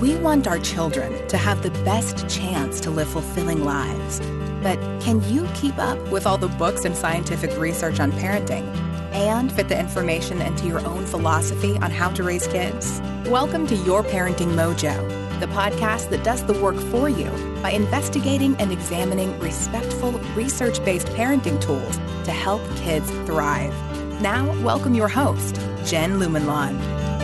We want our children to have the best chance to live fulfilling lives. But can you keep up with all the books and scientific research on parenting and fit the information into your own philosophy on how to raise kids? Welcome to Your Parenting Mojo, the podcast that does the work for you by investigating and examining respectful, research-based parenting tools to help kids thrive. Now, welcome your host, Jen Lumenlon.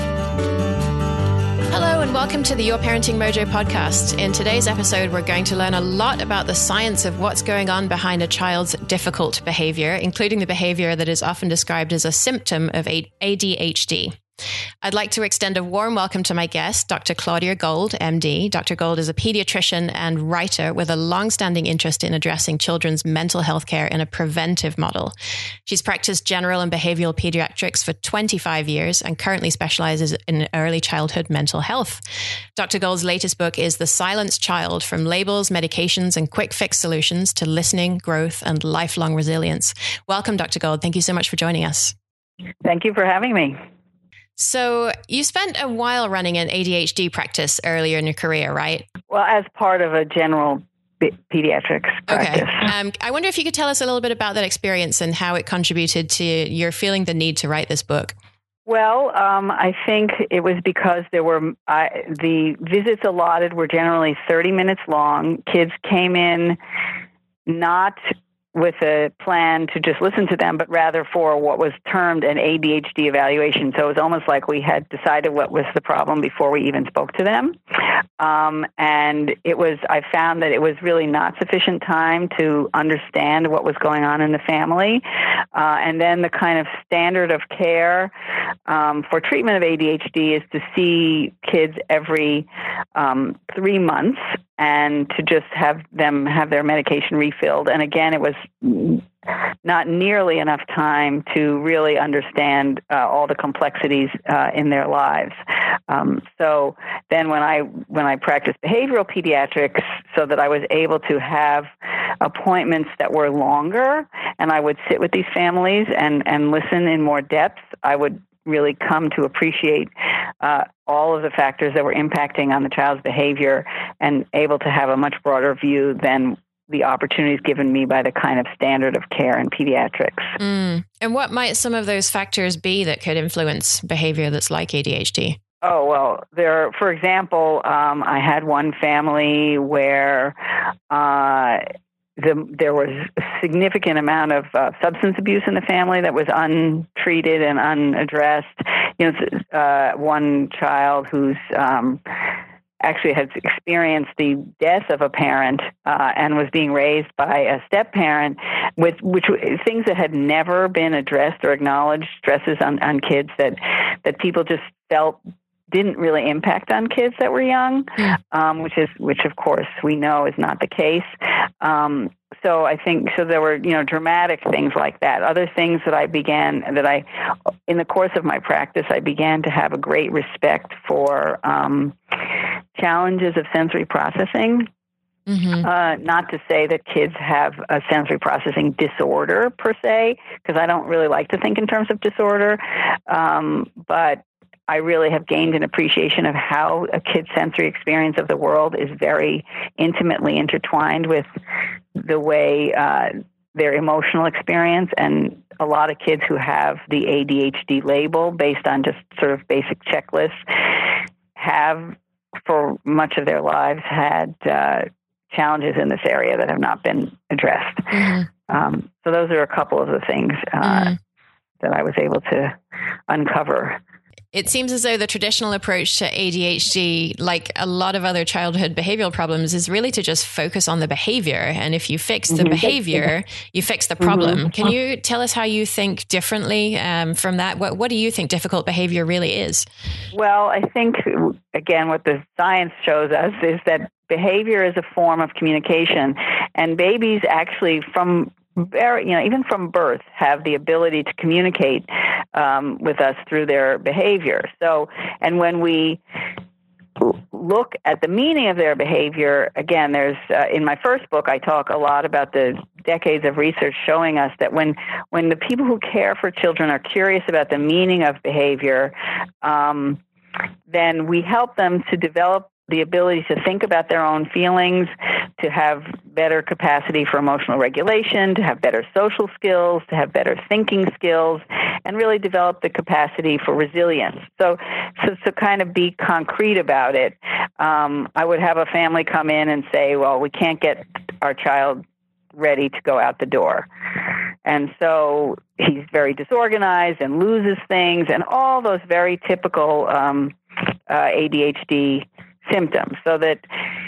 Hello and welcome to the Your Parenting Mojo podcast. In today's episode, we're going to learn a lot about the science of what's going on behind a child's difficult behavior, including the behavior that is often described as a symptom of ADHD. I'd like to extend a warm welcome to my guest, Dr. Claudia Gold, MD. Dr. Gold is a pediatrician and writer with a long-standing interest in addressing children's mental health care in a preventive model. She's practiced general and behavioral pediatrics for 25 years and currently specializes in early childhood mental health. Dr. Gold's latest book is The Silenced Child: From Labels, Medications, and Quick Fix Solutions to Listening, Growth, and Lifelong Resilience. Welcome, Dr. Gold. Thank you so much for joining us. Thank you for having me. So you spent a while running an ADHD practice earlier in your career, right? Well, as part of a general pediatrics practice. Okay. I wonder if you could tell us a little bit about that experience and how it contributed to your feeling the need to write this book. Well, I think it was because there were the visits allotted were generally 30 minutes long. Kids came in not with a plan to just listen to them, but rather for what was termed an ADHD evaluation. So it was almost like we had decided what was the problem before we even spoke to them. And I found that it was really not sufficient time to understand what was going on in the family. And then the kind of standard of care for treatment of ADHD is to see kids every 3 months and to just have them have their medication refilled. And again, it was not nearly enough time to really understand all the complexities in their lives. So then when I practiced behavioral pediatrics, so that I was able to have appointments that were longer, and I would sit with these families and listen in more depth, I would really come to appreciate all of the factors that were impacting on the child's behavior and able to have a much broader view than the opportunities given me by the kind of standard of care in pediatrics. And what might some of those factors be that could influence behavior that's like ADHD? Oh, well, for example, I had one family where there was a significant amount of substance abuse in the family that was untreated and unaddressed. One child who's actually had experienced the death of a parent and was being raised by a step-parent with things that had never been addressed or acknowledged, stresses on kids that people just felt didn't really impact on kids that were young, which of course we know is not the case. So I think there were dramatic things like that. Other things that in the course of my practice I began to have a great respect for challenges of sensory processing. Mm-hmm. Not to say that kids have a sensory processing disorder per se, because I don't really like to think in terms of disorder, but I really have gained an appreciation of how a kid's sensory experience of the world is very intimately intertwined with the way their emotional experience. And a lot of kids who have the ADHD label based on just sort of basic checklists have, for much of their lives, had challenges in this area that have not been addressed. Mm-hmm. So those are a couple of the things that I was able to uncover. It seems as though the traditional approach to ADHD, like a lot of other childhood behavioral problems, is really to just focus on the behavior. And if you fix the behavior, you fix the problem. Mm-hmm. Can you tell us how you think differently from that? What do you think difficult behavior really is? Well, I think, again, what the science shows us is that behavior is a form of communication. And babies actually, even from birth, have the ability to communicate with us through their behavior. So, and when we look at the meaning of their behavior, again, there's in my first book, I talk a lot about the decades of research showing us that when the people who care for children are curious about the meaning of behavior, then we help them to develop the ability to think about their own feelings, to have better capacity for emotional regulation, to have better social skills, to have better thinking skills, and really develop the capacity for resilience. So to kind of be concrete about it, I would have a family come in and say, well, we can't get our child ready to go out the door. And so he's very disorganized and loses things and all those very typical ADHD symptoms. So that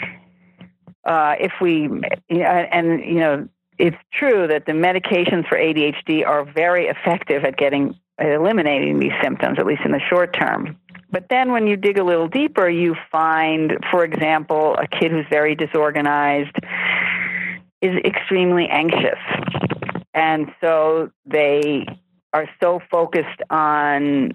if we, and it's true that the medications for ADHD are very effective at eliminating these symptoms, at least in the short term. But then when you dig a little deeper, you find, for example, a kid who's very disorganized is extremely anxious. And so they are so focused on,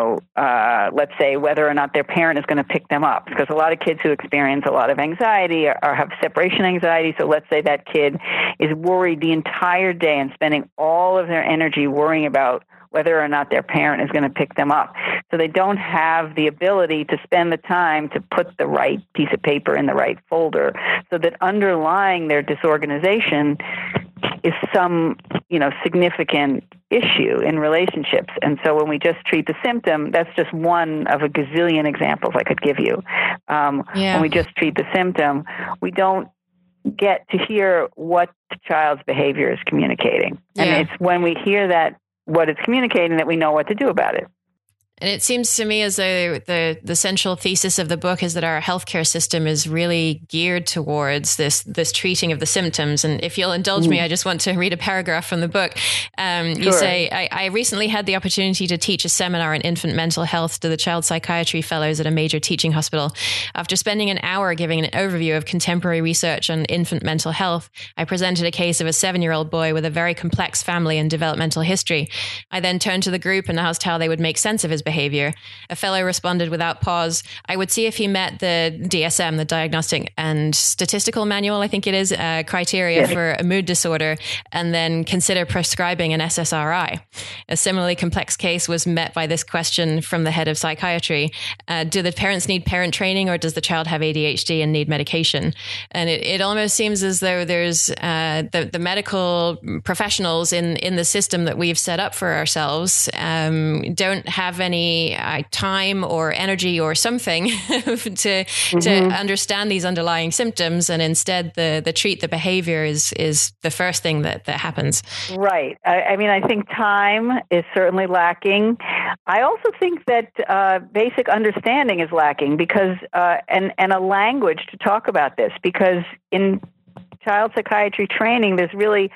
let's say whether or not their parent is going to pick them up. Because a lot of kids who experience a lot of anxiety or have separation anxiety, so let's say that kid is worried the entire day and spending all of their energy worrying about whether or not their parent is going to pick them up. So they don't have the ability to spend the time to put the right piece of paper in the right folder, so that underlying their disorganization is some, significant issue in relationships. And so when we just treat the symptom, that's just one of a gazillion examples I could give you. When we just treat the symptom, we don't get to hear what the child's behavior is communicating. And it's when we hear that, what it's communicating, that we know what to do about it. And it seems to me as though the central thesis of the book is that our healthcare system is really geared towards this treating of the symptoms. And if you'll indulge me, I just want to read a paragraph from the book. You say, I recently had the opportunity to teach a seminar on infant mental health to the child psychiatry fellows at a major teaching hospital. After spending an hour giving an overview of contemporary research on infant mental health, I presented a case of a 7-year-old boy with a very complex family and developmental history. I then turned to the group and asked how they would make sense of his behavior. A fellow responded without pause, I would see if he met the DSM, the Diagnostic and Statistical Manual, I think it is, criteria for a mood disorder, and then consider prescribing an SSRI. A similarly complex case was met by this question from the head of psychiatry. Do the parents need parent training, or does the child have ADHD and need medication? And it almost seems as though there's the medical professionals in the system that we've set up for ourselves don't have any time or energy or something to understand these underlying symptoms, and instead the treat the behavior is the first thing that happens. Right. I think time is certainly lacking. I also think that basic understanding is lacking because and a language to talk about this, because in child psychiatry training, there's really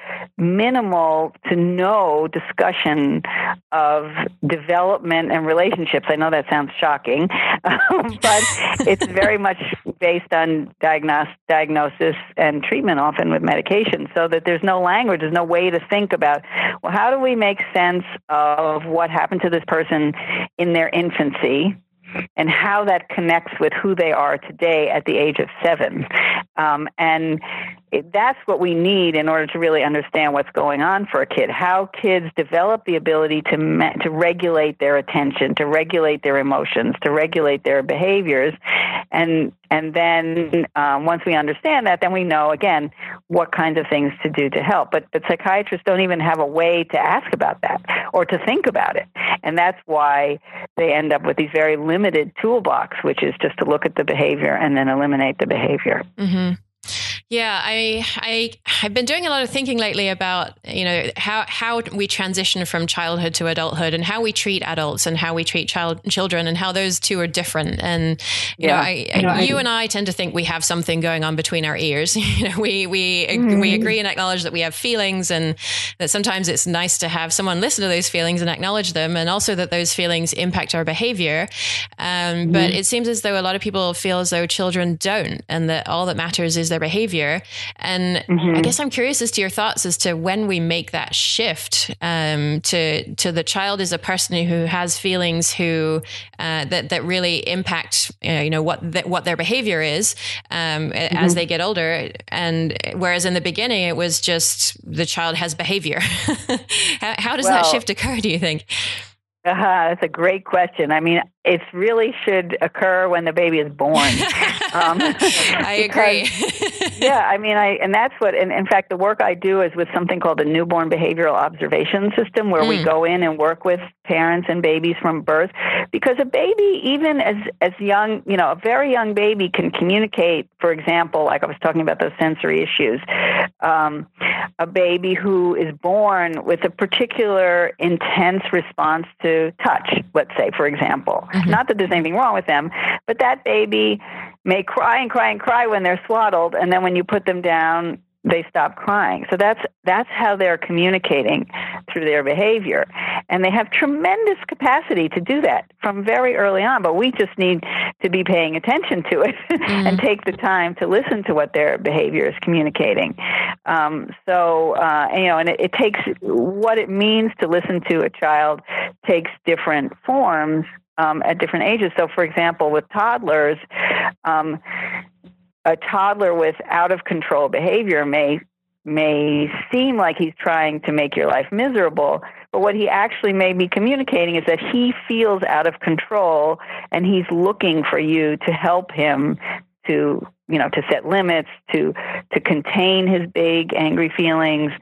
minimal to no discussion of development and relationships. I know that sounds shocking, but it's very much based on diagnosis and treatment, often with medication, so that there's no language, there's no way to think about, well, how do we make sense of what happened to this person in their infancy, and how that connects with who they are today at the age of 7. That's what we need in order to really understand what's going on for a kid, how kids develop the ability to regulate their attention, to regulate their emotions, to regulate their behaviors. And then once we understand that, then we know, again, what kinds of things to do to help. But psychiatrists don't even have a way to ask about that or to think about it. And that's why they end up with these very limited toolbox, which is just to look at the behavior and then eliminate the behavior. Mm-hmm. Yeah, I've been doing a lot of thinking lately about, how we transition from childhood to adulthood, and how we treat adults and how we treat children, and how those two are different. And you and I tend to think we have something going on between our ears. We agree and acknowledge that we have feelings, and that sometimes it's nice to have someone listen to those feelings and acknowledge them, and also that those feelings impact our behavior. But it seems as though a lot of people feel as though children don't, and that all that matters is their behavior. And I guess I'm curious as to your thoughts as to when we make that shift to the child as a person who has feelings, who that really impact what their behavior is as they get older, and whereas in the beginning it was just the child has behavior. How does that shift occur, do you think? That's a great question. It really should occur when the baby is born. I agree. Yeah, I mean, and that's what, and in fact, the work I do is with something called the Newborn Behavioral Observation System, where we go in and work with parents and babies from birth, because a baby, even as young, a very young baby can communicate, for example, like I was talking about those sensory issues, a baby who is born with a particular intense response to touch, let's say, for example. Not that there's anything wrong with them, but that baby may cry and cry and cry when they're swaddled, and then when you put them down, they stop crying. So that's how they're communicating through their behavior. And they have tremendous capacity to do that from very early on, but we just need to be paying attention to it and take the time to listen to what their behavior is communicating. And it takes, what it means to listen to a child takes different forms at different ages. So, for example, with toddlers, a toddler with out-of-control behavior may seem like he's trying to make your life miserable, but what he actually may be communicating is that he feels out of control, and he's looking for you to help him to set limits, to contain his big, angry feelings.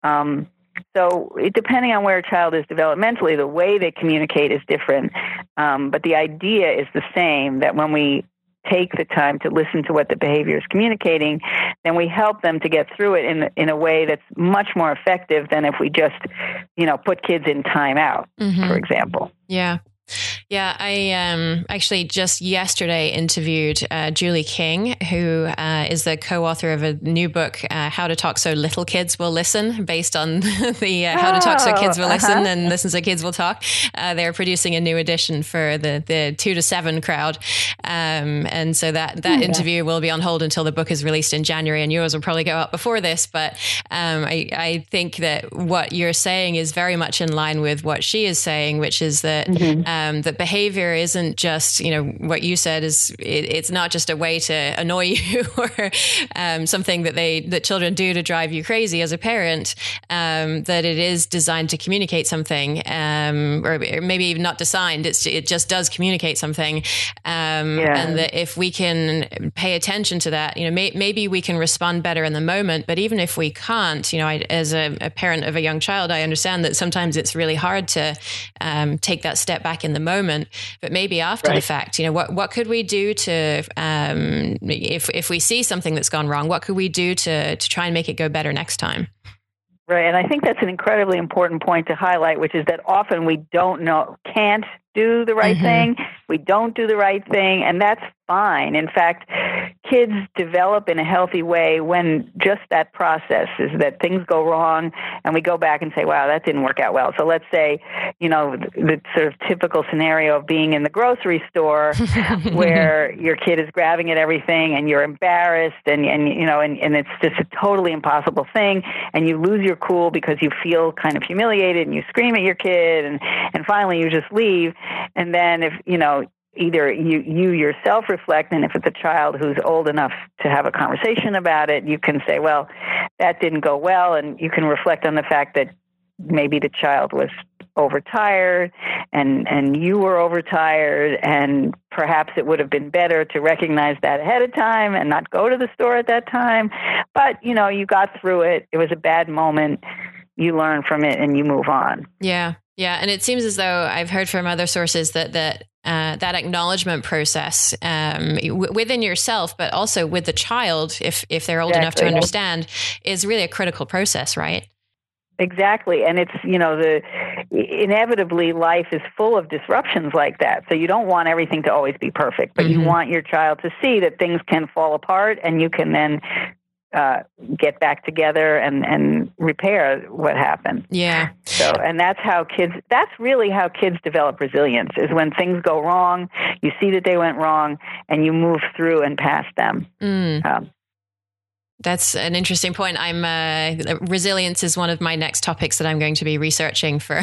So depending on where a child is developmentally, the way they communicate is different. But the idea is the same, that when we take the time to listen to what the behavior is communicating, then we help them to get through it in a way that's much more effective than if we just, put kids in timeout, for example. Yeah. Yeah, I actually just yesterday interviewed Julie King, who is the co-author of a new book, How to Talk So Little Kids Will Listen, based on the How to Talk So Kids Will Listen and Listen So Kids Will Talk. They're producing a new edition for the 2 to 7 crowd. And so that interview will be on hold until the book is released in January, and yours will probably go out before this. But I think that what you're saying is very much in line with what she is saying, which is that that behavior isn't just, what you said is it's not just a way to annoy you or something that children do to drive you crazy as a parent, that it is designed to communicate something, or maybe even not designed. It just does communicate something. And that if we can pay attention to that, maybe we can respond better in the moment. But even if we can't, as a parent of a young child, I understand that sometimes it's really hard to take that step back in the moment. But maybe after the fact, what could we do to, if we see something that's gone wrong, what could we do to try and make it go better next time? Right. And I think that's an incredibly important point to highlight, which is that often we can't do the right thing. We don't do the right thing, and that's fine. In fact, kids develop in a healthy way when just that process is that things go wrong and we go back and say, wow, that didn't work out well. So let's say, the sort of typical scenario of being in the grocery store where your kid is grabbing at everything and you're embarrassed and it's just a totally impossible thing, and you lose your cool because you feel kind of humiliated and you scream at your kid and finally you just leave. And then if, either you yourself reflect, and if it's a child who's old enough to have a conversation about it, you can say, well, that didn't go well, and you can reflect on the fact that maybe the child was overtired and you were overtired, and perhaps it would have been better to recognize that ahead of time and not go to the store at that time. But, you got through it. It was a bad moment. You learn from it and you move on. Yeah. Yeah. And it seems as though I've heard from other sources that acknowledgement process within yourself, but also with the child, if they're old enough to understand, is really a critical process, right? Exactly. And it's, inevitably life is full of disruptions like that. So you don't want everything to always be perfect, but you want your child to see that things can fall apart and you can then get back together and repair what happened. Yeah. So, and that's really how kids develop resilience, is when things go wrong, you see that they went wrong and you move through and past them. That's an interesting point. Resilience is one of my next topics that I'm going to be researching for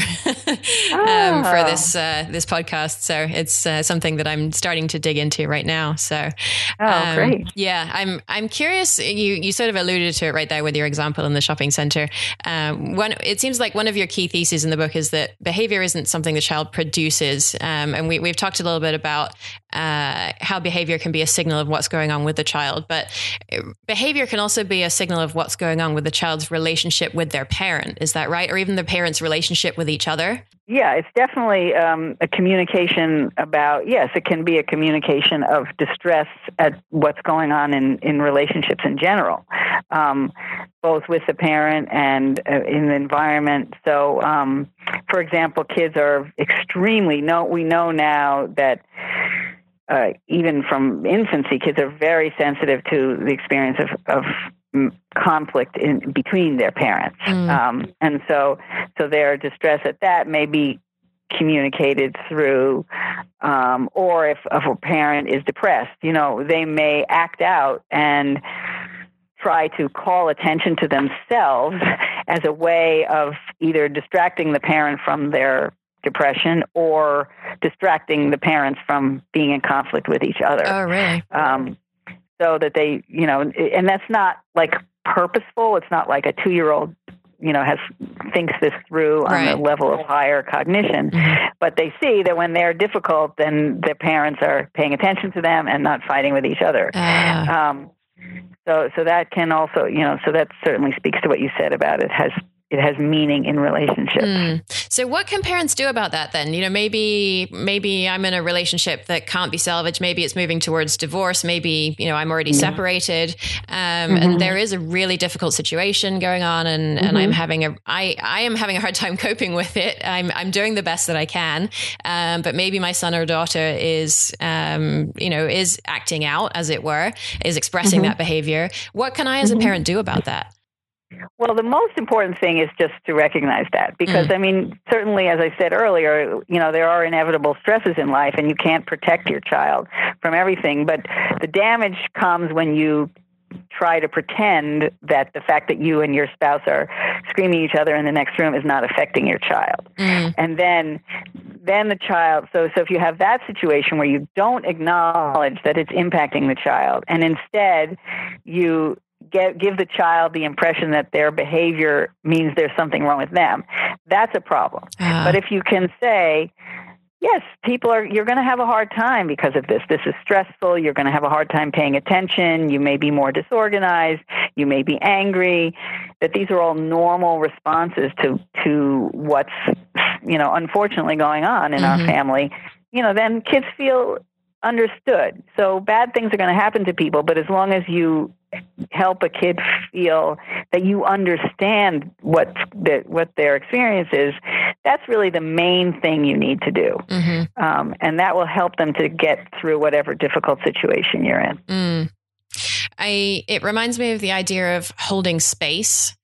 this podcast. So it's something that I'm starting to dig into right now. So, great. Yeah, I'm curious. You sort of alluded to it right there with your example in the shopping center. It seems like one of your key theses in the book is that behavior isn't something the child produces, and we've talked a little bit about how behavior can be a signal of what's going on with the child, but behavior can also be a signal of what's going on with the child's relationship with their parent. Is that right? Or even the parent's relationship with each other? Yeah, it's definitely a communication about, yes, it can be a communication of distress at what's going on in relationships in general, both with the parent and in the environment. So, for example, kids are we know now that even from infancy, kids are very sensitive to the experience of conflict between their parents. And so their distress at that may be communicated through, or if a parent is depressed, they may act out and try to call attention to themselves as a way of either distracting the parent from their depression or distracting the parents from being in conflict with each other. Oh, really? So that they, and that's not like purposeful. It's not like a 2-year-old, thinks this through on a level of higher cognition. Mm-hmm. But they see that when they're difficult, then their parents are paying attention to them and not fighting with each other. So that can also, so that certainly speaks to what you said about it has meaning in relationships. So what can parents do about that then? Maybe I'm in a relationship that can't be salvaged. Maybe it's moving towards divorce. Maybe, I'm already separated. And there is a really difficult situation going on and I am having a hard time coping with it. I'm doing the best that I can. But maybe my son or daughter is acting out, as it were, is expressing that behavior. What can I as a parent do about that? Well, the most important thing is just to recognize that because, certainly, as I said earlier, there are inevitable stresses in life and you can't protect your child from everything. But the damage comes when you try to pretend that the fact that you and your spouse are screaming at each other in the next room is not affecting your child. And then the child, so if you have that situation where you don't acknowledge that it's impacting the child and instead you give the child the impression that their behavior means there's something wrong with them, that's a problem. But if you can say, yes, you're going to have a hard time because of this. This is stressful. You're going to have a hard time paying attention. You may be more disorganized. You may be angry. That these are all normal responses to what's, unfortunately going on in our family. Then kids feel understood. So bad things are going to happen to people, but as long as you help a kid feel that you understand what their experience is, that's really the main thing you need to do. And that will help them to get through whatever difficult situation you're in. It reminds me of the idea of holding space.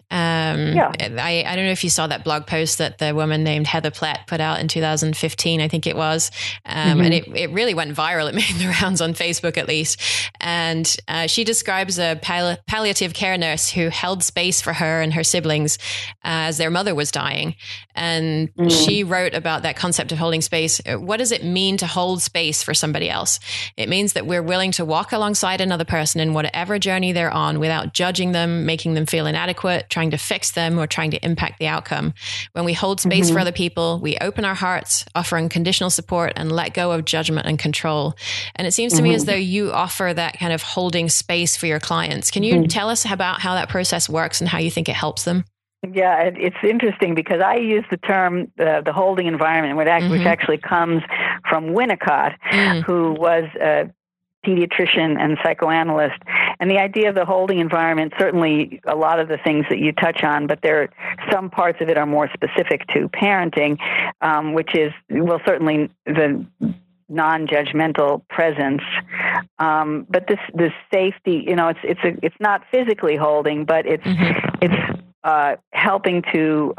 I don't know if you saw that blog post that the woman named Heather Platt put out in 2015, I think it was. And it really went viral. It made the rounds on Facebook, at least. And she describes a palliative care nurse who held space for her and her siblings as their mother was dying. And she wrote about that concept of holding space. What does it mean to hold space for somebody else? It means that we're willing to walk alongside another person in whatever journey they're on without judging them, making them feel inadequate, trying to fix them or trying to impact the outcome. When we hold space for other people, we open our hearts, offer unconditional support and let go of judgment and control. And it seems to me as though you offer that kind of holding space for your clients. Can you tell us about how that process works and how you think it helps them? Yeah, it's interesting because I use the term the holding environment, which actually comes from Winnicott, who was a pediatrician and psychoanalyst. And the idea of the holding environment, certainly a lot of the things that you touch on, but some parts of it are more specific to parenting, which is, certainly the non-judgmental presence. But this safety, it's not physically holding, but it's helping to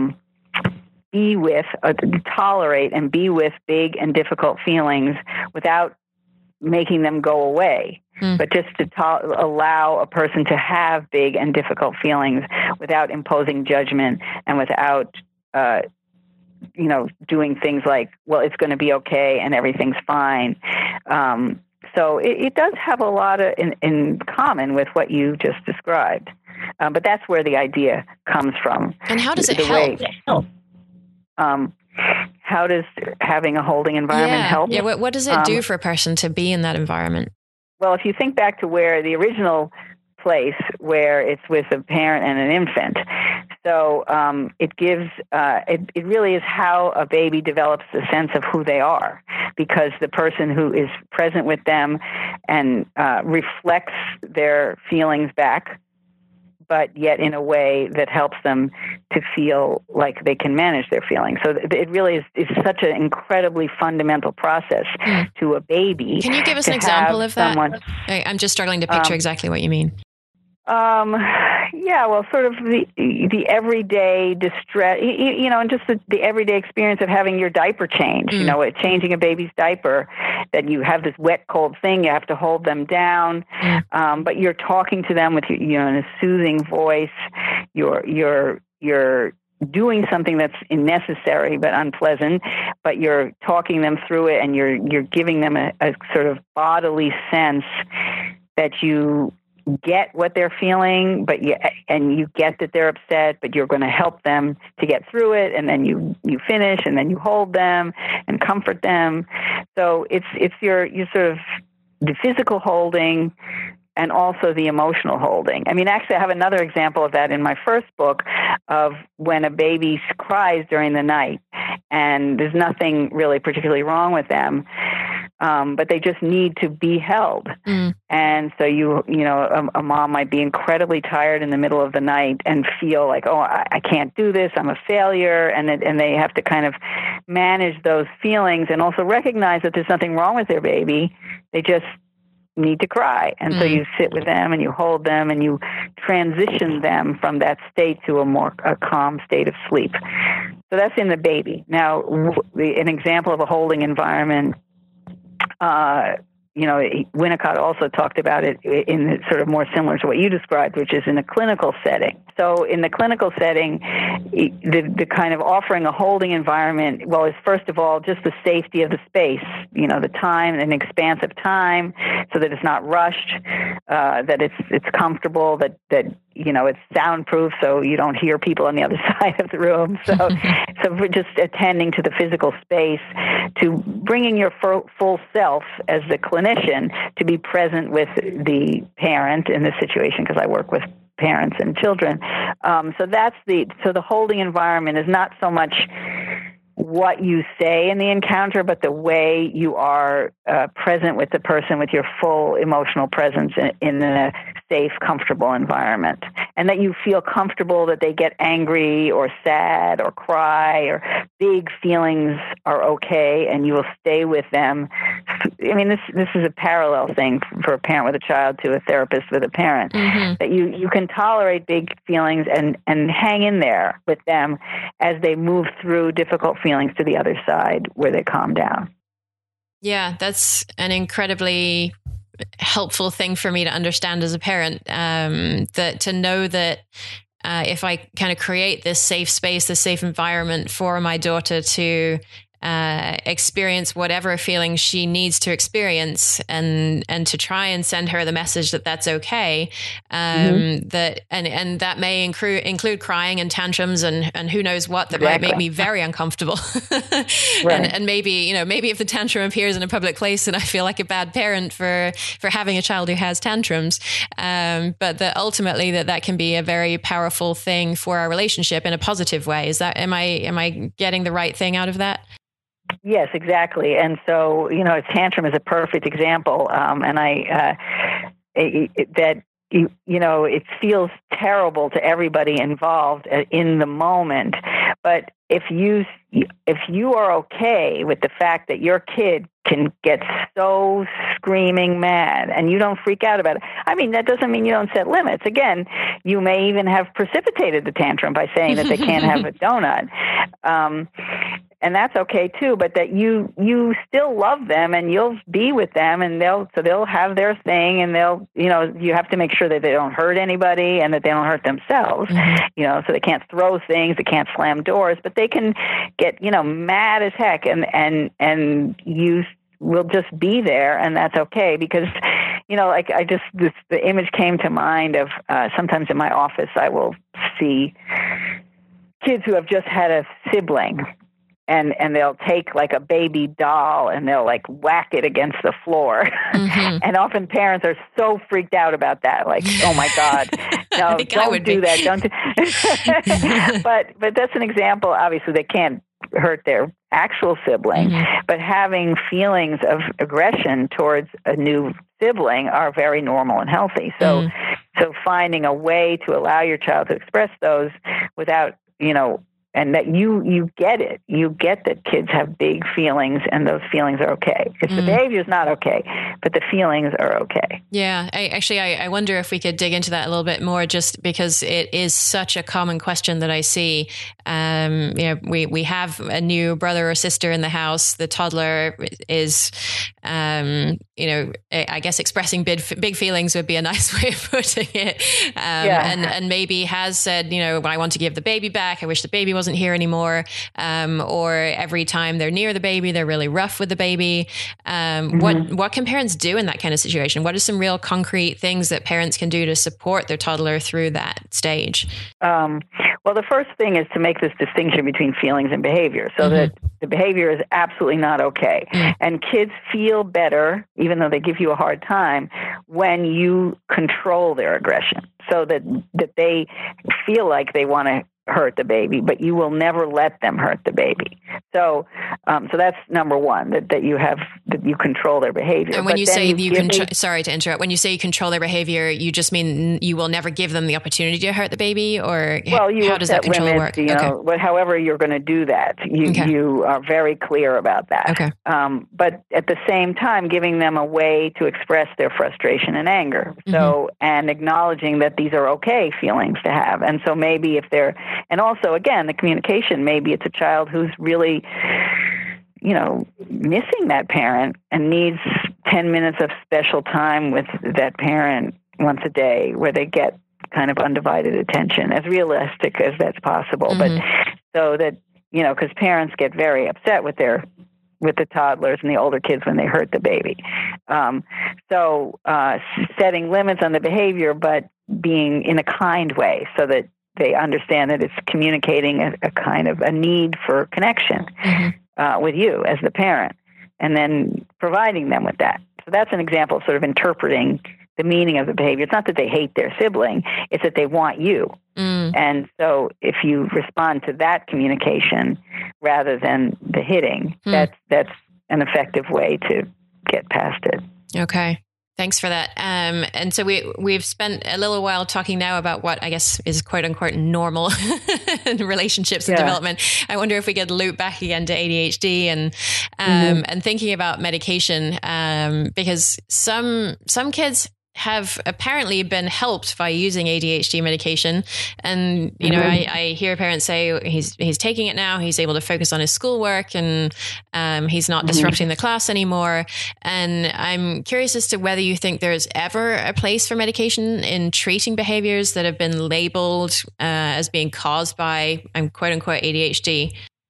be with, tolerate and be with big and difficult feelings without making them go away. but just to allow a person to have big and difficult feelings without imposing judgment and without, doing things like, well, it's going to be okay and everything's fine. So it does have a lot in common with what you just described. But that's where the idea comes from. And how does it help? How does having a holding environment help? Yeah, what does it do for a person to be in that environment? Well, if you think back to where the original place where it's with a parent and an infant, so it gives, it really is how a baby develops a sense of who they are, because the person who is present with them and reflects their feelings back, but yet in a way that helps them to feel like they can manage their feelings. So it really is such an incredibly fundamental process to a baby. Can you give us an example of that? I'm just struggling to picture exactly what you mean. Yeah, well, sort of the everyday distress, and just the everyday experience of having your diaper changed, changing a baby's diaper, that you have this wet, cold thing, you have to hold them down, but you're talking to them with, in a soothing voice, you're doing something that's necessary but unpleasant, but you're talking them through it, and you're giving them a sort of bodily sense that you get what they're feeling, and you get that they're upset, but you're going to help them to get through it, and then you finish, and then you hold them and comfort them. So it's your sort of the physical holding and also the emotional holding. I mean, actually, I have another example of that in my first book, of when a baby cries during the night, and there's nothing really particularly wrong with them, but they just need to be held. And so a mom might be incredibly tired in the middle of the night and feel like, oh, I can't do this, I'm a failure, and they have to kind of manage those feelings and also recognize that there's nothing wrong with their baby. They just need to cry. And so you sit with them and you hold them and you transition them from that state to a calm state of sleep. So that's in the baby. Now, an example of a holding environment, Winnicott also talked about it in sort of more similar to what you described, which is in a clinical setting. So in the clinical setting, the kind of offering a holding environment, is first of all just the safety of the space, the time, an expansive time, so that it's not rushed, that it's comfortable, that it's soundproof, so you don't hear people on the other side of the room. So we're just attending to the physical space, to bringing your full self as the clinician to be present with the parent in this situation, because I work with parents and children. So the holding environment is not so much what you say in the encounter, but the way you are present with the person, with your full emotional presence in a safe, comfortable environment. And that you feel comfortable that they get angry or sad or cry, or big feelings are okay, and you will stay with them. I mean, this is a parallel thing for a parent with a child to a therapist with a parent, that you can tolerate big feelings and hang in there with them as they move through difficult feelings to the other side where they calm down. Yeah, that's an incredibly helpful thing for me to understand as a parent, that to know that if I kind of create this safe space, this safe environment for my daughter to experience whatever feelings she needs to experience, and to try and send her the message that that's okay. That and that may include crying and tantrums and who knows what that might make me very uncomfortable. And maybe if the tantrum appears in a public place, and I feel like a bad parent for having a child who has tantrums. But that ultimately that can be a very powerful thing for our relationship in a positive way. Am I getting the right thing out of that? Yes, exactly. And so, a tantrum is a perfect example. And it feels terrible to everybody involved in the moment. But if you are okay with the fact that your kid can get so screaming mad and you don't freak out about it, I mean, that doesn't mean you don't set limits. Again, you may even have precipitated the tantrum by saying that they can't have a donut. and that's okay too, but that you still love them and you'll be with them, and they'll have their thing, and you have to make sure that they don't hurt anybody and that they don't hurt themselves, so they can't throw things, they can't slam doors, but they can get, mad as heck, and you will just be there, and that's okay, because the image came to mind of sometimes in my office I will see kids who have just had a sibling, and they'll take like a baby doll and they'll like whack it against the floor. And often parents are so freaked out about that. Like, oh my God, no, don't do that. Don't do But that's an example. Obviously they can't hurt their actual sibling, but having feelings of aggression towards a new sibling are very normal and healthy. So finding a way to allow your child to express those without, and that you get it. You get that kids have big feelings, and those feelings are okay. Because the behavior is not okay, but the feelings are okay. Yeah, I wonder if we could dig into that a little bit more, just because it is such a common question that I see. We have a new brother or sister in the house. The toddler is, I guess expressing big feelings would be a nice way of putting it. And maybe has said, I want to give the baby back. I wish the baby wasn't here anymore. Or every time they're near the baby, they're really rough with the baby. What can parents do in that kind of situation? What are some real concrete things that parents can do to support their toddler through that stage? Well, the first thing is to make this distinction between feelings and behavior, so that the behavior is absolutely not okay. And kids feel better, even though they give you a hard time, when you control their aggression, so that they feel like they want to hurt the baby, but you will never let them hurt the baby. So that's number one, that you control their behavior. And when you say sorry to interrupt, when you say you control their behavior, you just mean you will never give them the opportunity to hurt the baby, or how does that control limits, work? However you're going to do that, you are very clear about that. Okay. But at the same time, giving them a way to express their frustration and anger. So, and acknowledging that these are okay feelings to have. And so maybe and also, again, the communication, maybe it's a child who's really, missing that parent and needs 10 minutes of special time with that parent once a day, where they get kind of undivided attention, as realistic as that's possible. But so that, because parents get very upset with the toddlers and the older kids when they hurt the baby. So setting limits on the behavior, but being in a kind way, so that they understand that it's communicating a kind of a need for connection with you as the parent, and then providing them with that. So that's an example of sort of interpreting the meaning of the behavior. It's not that they hate their sibling, it's that they want you. And so if you respond to that communication rather than the hitting, that's an effective way to get past it. Okay. Thanks for that. And so we've spent a little while talking now about what I guess is quote unquote normal relationships and development. I wonder if we could loop back again to ADHD and thinking about medication, because some kids have apparently been helped by using ADHD medication. And, I hear parents say he's taking it now. He's able to focus on his schoolwork, and he's not disrupting the class anymore. And I'm curious as to whether you think there's ever a place for medication in treating behaviors that have been labeled as being caused by, quote unquote, ADHD.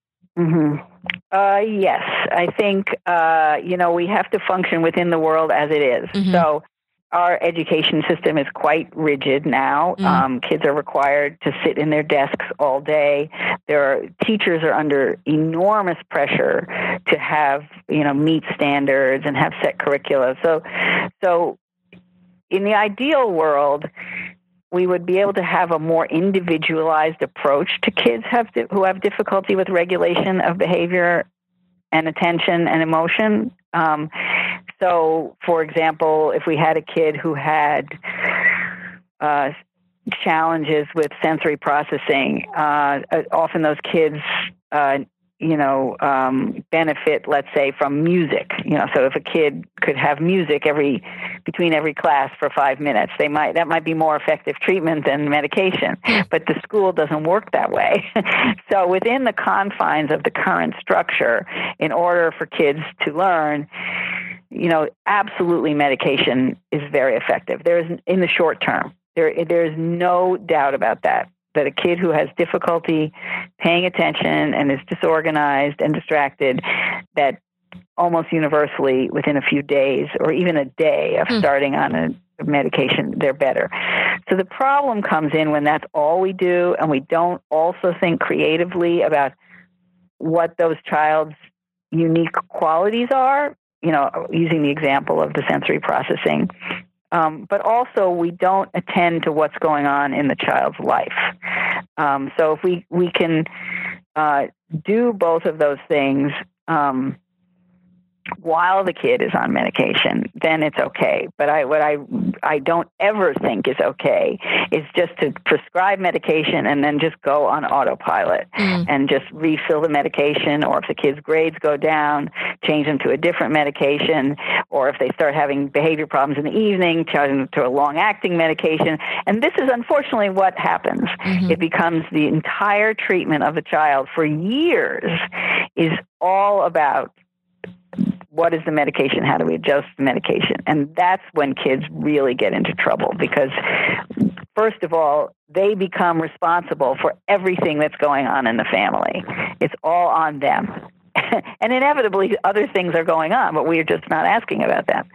Yes, I think, we have to function within the world as it is. So our education system is quite rigid now. Kids are required to sit in their desks all day. Teachers are under enormous pressure to have, meet standards and have set curricula. So in the ideal world, we would be able to have a more individualized approach to kids who have difficulty with regulation of behavior and attention and emotion. So, for example, if we had a kid who had challenges with sensory processing, often those kids, benefit, let's say, from music. So if a kid could have music between every class for 5 minutes, that might be more effective treatment than medication. But the school doesn't work that way. So within the confines of the current structure, in order for kids to learn, absolutely medication is very effective. In the short term, there's no doubt about that a kid who has difficulty paying attention and is disorganized and distracted, that almost universally within a few days or even a day of starting on a medication, they're better. So the problem comes in when that's all we do and we don't also think creatively about what those child's unique qualities are, using the example of the sensory processing. But also we don't attend to what's going on in the child's life. So if we can do both of those things while the kid is on medication, then it's okay. But what I don't ever think is okay is just to prescribe medication and then just go on autopilot and just refill the medication, or if the kid's grades go down, change them to a different medication, or if they start having behavior problems in the evening, change them to a long-acting medication. And this is unfortunately what happens. It becomes the entire treatment of the child for years is all about what is the medication? How do we adjust the medication? And that's when kids really get into trouble because, first of all, they become responsible for everything that's going on in the family. It's all on them. And inevitably, other things are going on, but we're just not asking about that.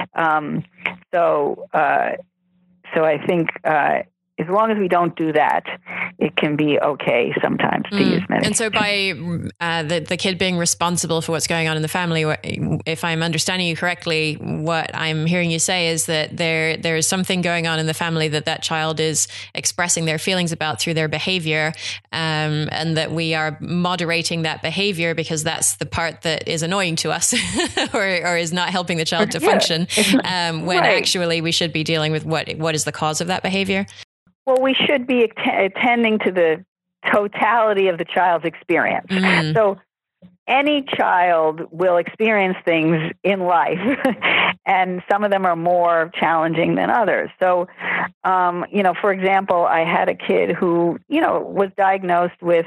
So I think as long as we don't do that, it can be okay sometimes to use medication. And so by the kid being responsible for what's going on in the family, if I'm understanding you correctly, what I'm hearing you say is that there is something going on in the family that child is expressing their feelings about through their behavior, and that we are moderating that behavior because that's the part that is annoying to us or is not helping the child to function, when actually we should be dealing with what is the cause of that behavior. Well, we should be attending to the totality of the child's experience. So any child will experience things in life, and some of them are more challenging than others. So, for example, I had a kid who, was diagnosed with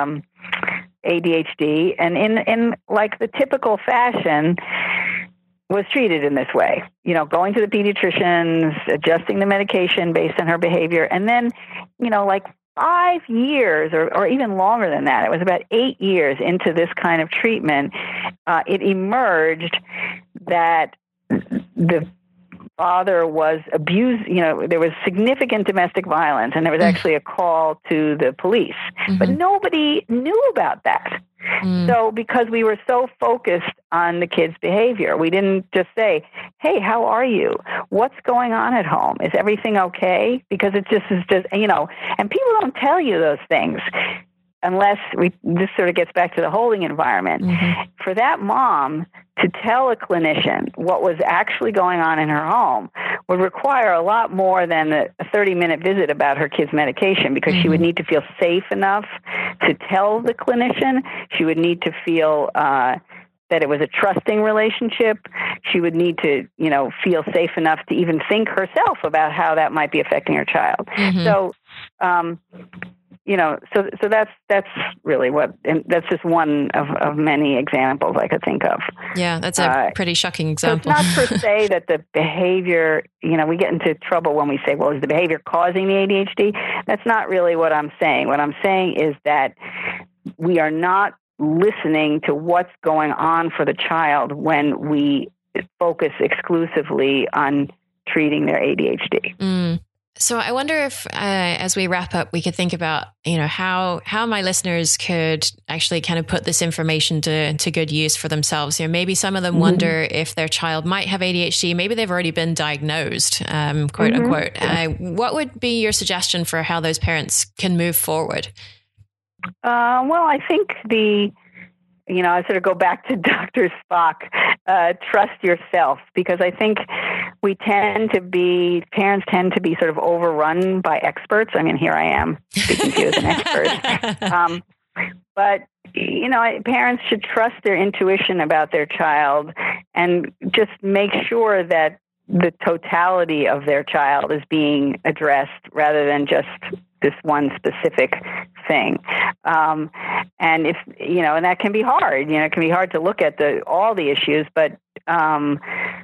ADHD, and in like the typical fashion, was treated in this way, going to the pediatricians, adjusting the medication based on her behavior. And then, like 5 years or even longer than that, it was about 8 years into this kind of treatment, it emerged that the father was abused. There was significant domestic violence, and there was actually a call to the police. But nobody knew about that. So because we were so focused on the kid's behavior, we didn't just say, hey, how are you? What's going on at home? Is everything okay? Because it just is just, and people don't tell you those things unless this sort of gets back to the holding environment. For that mom to tell a clinician what was actually going on in her home would require a lot more than a 30-minute visit about her kid's medication, because she would need to feel safe enough to tell the clinician. She would need to feel that it was a trusting relationship. She would need to, feel safe enough to even think herself about how that might be affecting her child. So, so that's really and that's just one of many examples I could think of. Yeah, that's a pretty shocking example. So it's not per se that the behavior, we get into trouble when we say, well, is the behavior causing the ADHD? That's not really what I'm saying. What I'm saying is that we are not listening to what's going on for the child when we focus exclusively on treating their ADHD. So I wonder if, as we wrap up, we could think about, how my listeners could actually kind of put this information to good use for themselves. Maybe some of them wonder if their child might have ADHD. Maybe they've already been diagnosed, quote unquote. What would be your suggestion for how those parents can move forward? Well, I think I sort of go back to Dr. Spock, trust yourself, because I think parents tend to be sort of overrun by experts. I mean, here I am speaking to you as an expert. But, parents should trust their intuition about their child and just make sure that the totality of their child is being addressed rather than just this one specific thing. And and that can be hard. It can be hard to look at all the issues, but and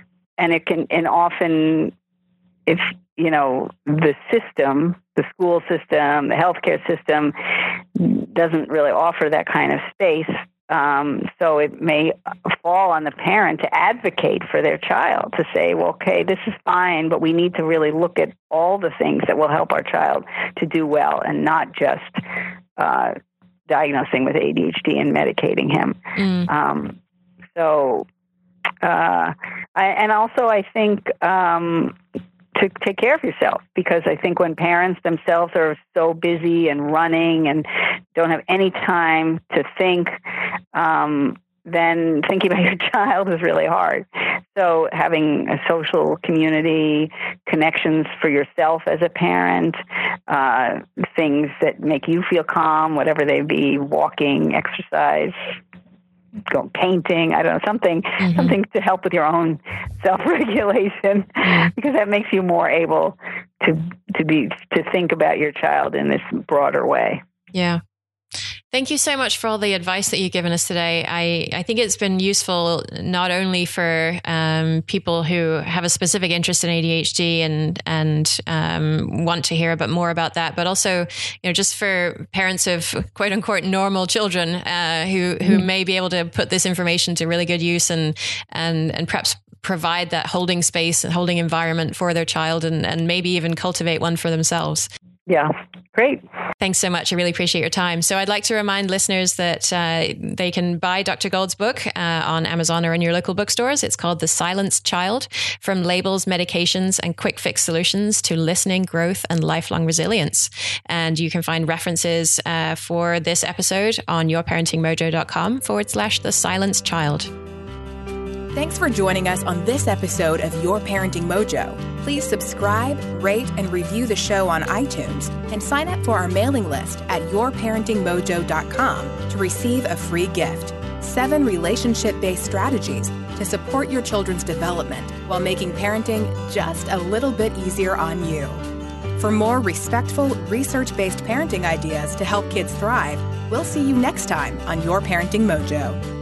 often if the system, the school system, the healthcare system doesn't really offer that kind of space. So it may fall on the parent to advocate for their child, to say, well, okay, this is fine, but we need to really look at all the things that will help our child to do well and not just diagnosing with ADHD and medicating him. I think to take care of yourself, because I think when parents themselves are so busy and running and don't have any time to think, then thinking about your child is really hard. So having a social community, connections for yourself as a parent, things that make you feel calm, whatever they be, walking, exercise, go painting, I don't know, something to help with your own self-regulation, because that makes you more able to think about your child in this broader way. Yeah. Thank you so much for all the advice that you've given us today. I think it's been useful not only for people who have a specific interest in ADHD and want to hear a bit more about that, but also, just for parents of quote unquote normal children who may be able to put this information to really good use and perhaps provide that holding space and holding environment for their child and maybe even cultivate one for themselves. Yeah, great. Thanks so much. I really appreciate your time. So I'd like to remind listeners that they can buy Dr. Gould's book on Amazon or in your local bookstores. It's called The Silenced Child: From Labels, Medications, and Quick Fix Solutions to Listening, Growth, and Lifelong Resilience. And you can find references for this episode on yourparentingmojo.com/The Silenced Child. Thanks for joining us on this episode of Your Parenting Mojo. Please subscribe, rate, and review the show on iTunes, and sign up for our mailing list at yourparentingmojo.com to receive a free gift: 7 relationship-based strategies to support your children's development while making parenting just a little bit easier on you. For more respectful, research-based parenting ideas to help kids thrive, we'll see you next time on Your Parenting Mojo.